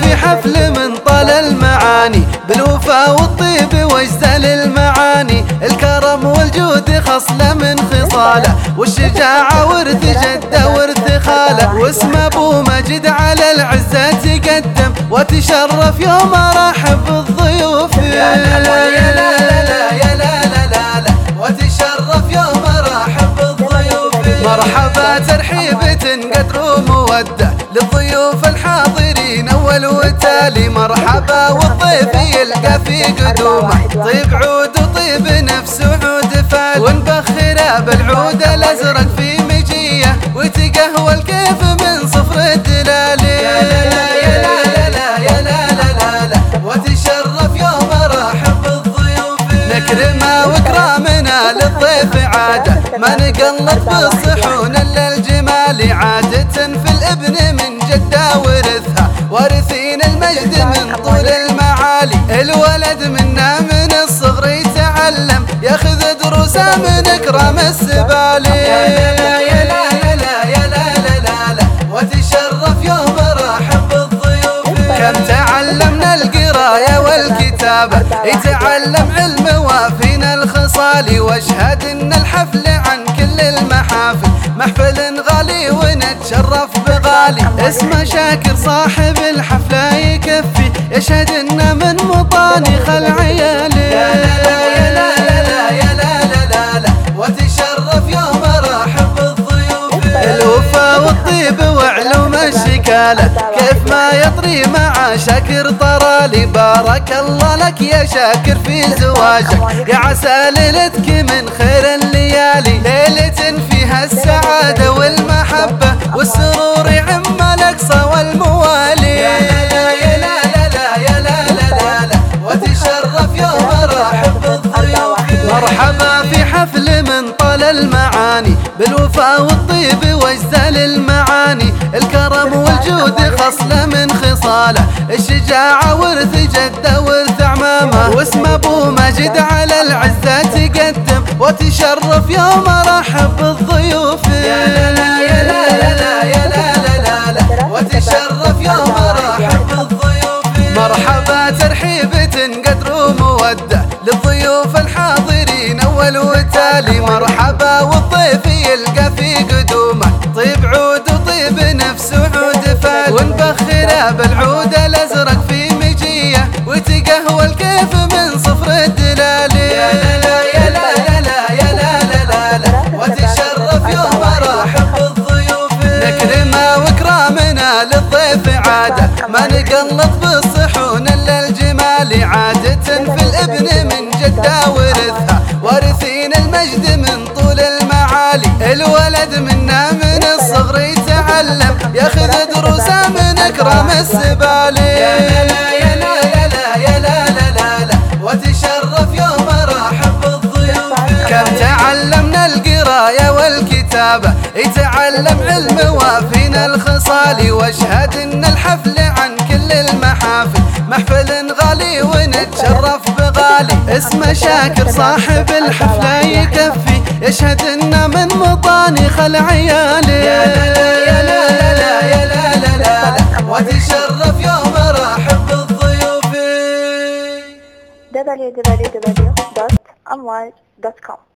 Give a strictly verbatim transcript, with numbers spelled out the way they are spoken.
في حفل من طال المعاني، بالوفا والطيب واجزل المعاني. الكرم والجود خصلة من خصاله، والشجاعة ورث جده ورث خاله. واسم ابو مجد على العزة تقدم، وتشرف يوم رحب بالضيوف. يا لا لا يا لا لا يا لا لا لا لا، وتشرف يوم رحب بالضيوف. مرحبا ترحيبة قدر ومودة للضيوف الحاضرين اول وتالي. مرحبا والضيف يلقى في قدومه طيب عود وطيب نفس وعود فال، ونبخره بالعود الازرق في مجيه، وتقهوى الكيف من صفر الدلال. يا لا لا يا لا لا لا يا لا لا لا لا، وتشرف يوم رحب بالضيوف. نكرمه واكرامنا للضيف عاده، ما نقلط بالصحون الا الجمال. عادة في الابن من جده ورثها، وارثين المجد من طول المعالي. الولد منا من الصغر يتعلم، ياخذ دروسه من اكرام السبالي. يا لا يا لا يا لا يا لا لا لا لا، وتشرف يوم رحب بالضيوف. كم تعلمنا القرايه والكتابه، يتعلم علم وافينا الخصال. واشهد ان الحفل عن كل المحافل محفل غالي ونتشرف بغالي. اسمه شاكر صاحب الحفله يكفي، يشهد انه من مطانخ العيالي. يا لا يا لا لا يا لا لا لا لا، وتشرف يوم رحب بالضيوف. الوفا والطيب وعلوم الشكاله، كيف ما يطري مع شاكر طرالي. بارك الله لك يا شاكر في زواجك، يا عسى ليلتك من خير الليالي. ليلة فيها السعادة والمحبة والسرور يعم الأقصى والموالي. يا لا يا لا لا لا يا لا لا لا لا، وتشرف يوم رحب بالضيوف. مرحبا في حفل من طال المعاني، بالوفا والطيب واجزل المعاني. الكرم والجود خصلة من خصاله، الشجاعة ورث جده ورث عمامه. واسم ابو مجد على العزة تقدم، وتشرف يوم رحب بالضيوف. يا لا لا يا لا لا لا يا لا لا لا لا، وتشرف يوم رحب بالضيوف. مرحبا ترحيبة قدر ومودة للضيوف الحاضرين اول وتالي. مرحبا والضيف يلقى في قدومه طيب عود وطيب نفس وعود فال، ونبخره بالعود الازرق في مجيه، وتقهوى الكيف من صفر الدلال. يا لا لا يا لا لا لا يا لا لا لا لا، وتشرف يوم رحب بالضيوف. نكرمه واكرامنا للضيف عاده، ما نقلط بالصحون الا الجمال. عادة في الابن من جده ورثها، وارثين المجد من طول المعالي. الولد منا من الصغر يتعلم، ياخذ دروسه من اكرام السبالي. يا لا يا لا يا لا يا لا لا لا لا، وتشرف يوم رحب بالضيوف. كم تعلمنا القرايه والكتابه، يتعلم علم وافينا الخصال. واشهد ان الحفل عن كل المحافل محفل غالي ونتشرف بغالي. اسمه شاكر صاحب الحفله يكفي، يشهد انه من مطانخ العيالي. يا لا لا يا لا لا يا لا لا لا لا، وتشرف يوم رحب بالضيوف. دبليو دبليو دبليو دوت أمواج دوت كوم